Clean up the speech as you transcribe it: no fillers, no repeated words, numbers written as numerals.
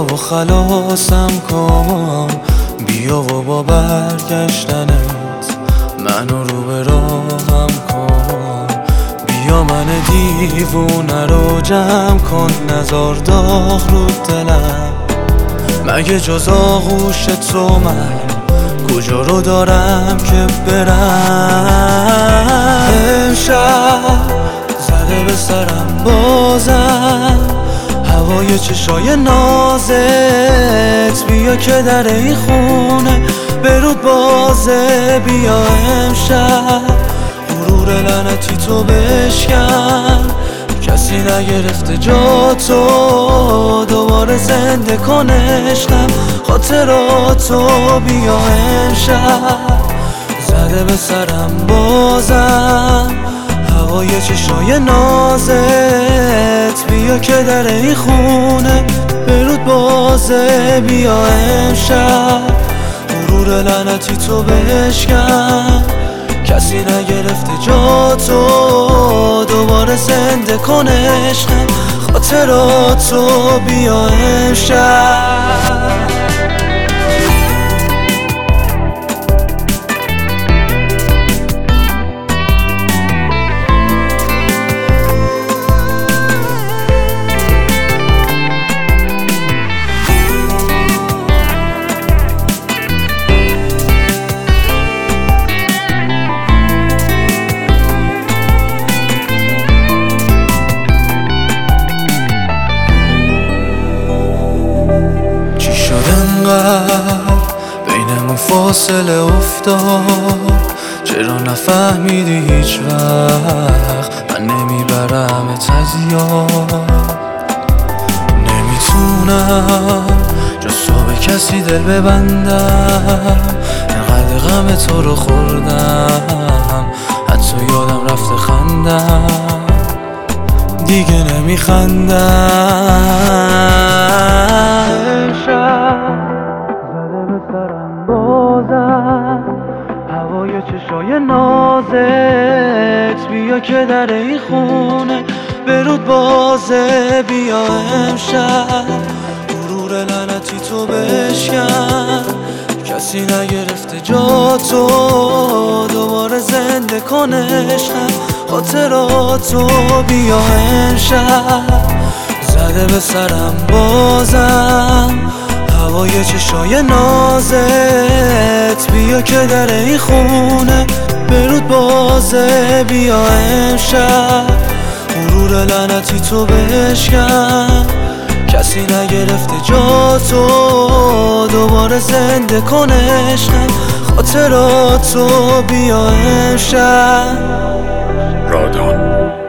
و خلاصم کن، بیا و با برگشتنت منو رو به راهم کن. بیا من دیوونه رو جمع کن، نزار داغ رو دلم. مگه جز آغوش تو من کجا رو دارم که برم؟ امشب زده به سرم بازم هوای چشای نازت. بیا که در این خونه برود بازه. بیا امشب غرور لعنتی تو بشکن، کسی نگرفته جا تو. دوباره زنده کن عشقم خاطراتو. بیا امشب زده به سرم بازم هوای چشای نازت. بیا که در این خونه برود بازه. بیا امشب غرور لعنتی تو بشکن، کسی نگرفته جا تو. دوباره زنده کن عشقم خاطراتو. بیا امشب بینمون فاصله افتاد، چرا نفهمیدی هیچ وقت من نمیبرمت از یاد؟ نمیتونم جز تو به کسی دل ببندم، انقدر غم تو رو خوردم حتی یادم رفته خندم. دیگه نمیخندم. سرم بازم هوای چشای نازت. بیا که در این خونه برود بازه. بیا امشب غرور لعنتی تو بشکن، کسی نگرفته جا تو. دوباره زنده کن عشقم خاطراتو. بیا امشب زده به سرم بازم هوای چشای نازت. بیا که در این خونه برود بازه. بیا امشب غرور لعنتی تو بشکن، کسی نگرفته جا تو. دوباره زنده کن عشقم خاطراتو. بیا امشب رادان